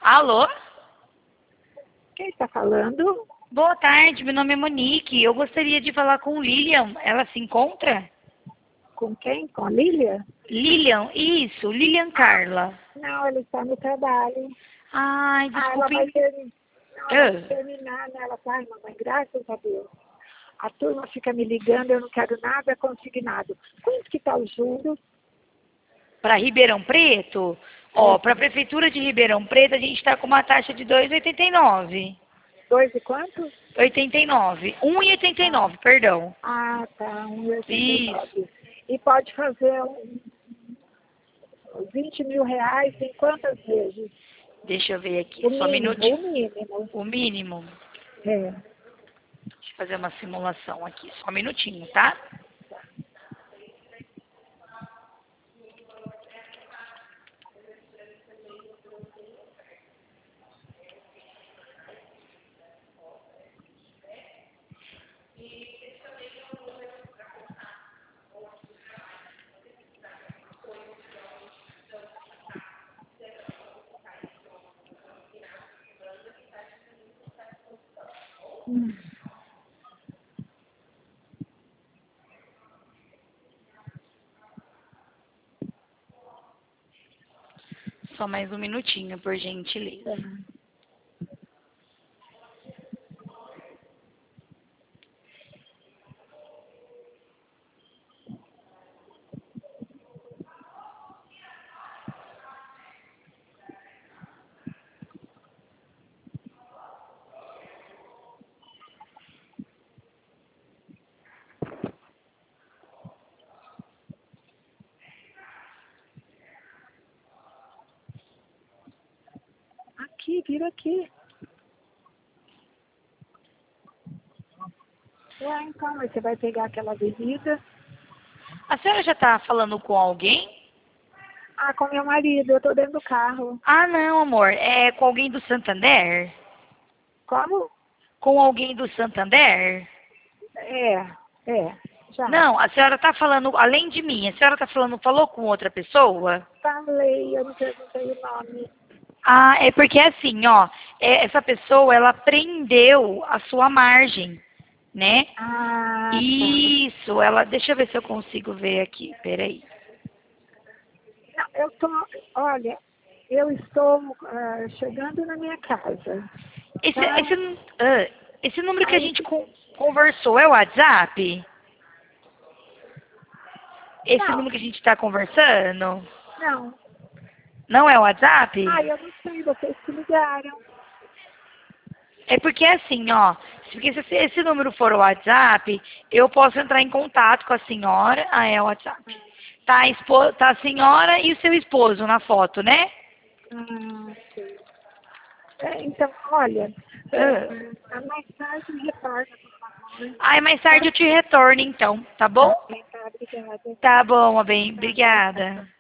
Alô? Quem está falando? Boa tarde, meu nome é Monique. Eu gostaria de falar com Lilian. Ela se encontra? Com quem? Com Lília? Lilian, isso, Lilian Carla. Não, ela está no trabalho. Ai, Ela vai desculpe. terminar. Não, ela vai Ah, terminar, né? Ela vai, mamãe, graças a Deus. A turma fica me ligando, eu não quero nada consignado. Quanto que está o juros? para Ribeirão Preto? Ó, para a Prefeitura de Ribeirão Preto, a gente está com uma taxa de 2,89. 2 e quanto? 89. Ah, 1,89, perdão. tá, 1,89. E Isso. nove. E pode fazer 20 mil reais em quantas vezes? Deixa eu ver aqui, O só um mínimo, minutinho. o mínimo. O mínimo. É. Deixa eu fazer uma simulação aqui, só um minutinho, tá? Só mais um minutinho, por gentileza. Tá. Aqui, vira aqui. Então, mas você vai pegar aquela avenida. A senhora já tá falando com alguém? Ah, com meu marido, eu tô dentro do carro. Ah, não, amor. É com alguém do Santander? Como? Com alguém do Santander? Já. Não, a senhora tá falando, além de mim, a senhora tá falando, falou com outra pessoa? Falei, eu não perguntei o nome. Ah, é porque assim, ó, essa pessoa, ela prendeu a sua margem, né? Ah, tá. Isso, ela, deixa eu ver se eu consigo ver aqui, peraí. Não, olha, eu estou chegando na minha casa, Esse, tá? esse, ah, esse número que a Aí, gente conversou é o WhatsApp? Esse não, número que a gente tá conversando? não. Não é o WhatsApp? Ah, eu não sei, vocês que ligaram. É porque assim, ó, porque se esse número for o WhatsApp, eu posso entrar em contato com a senhora. Ah, é o WhatsApp. Tá tá a senhora e o seu esposo na foto, né? Sei. Então, olha, Ah, a mais tarde retorna, por favor. Ai, mais Tá? tarde eu te retorno então, tá bom? Tá, obrigada. Tá bom, bem, Tá, tchau, tchau. obrigada.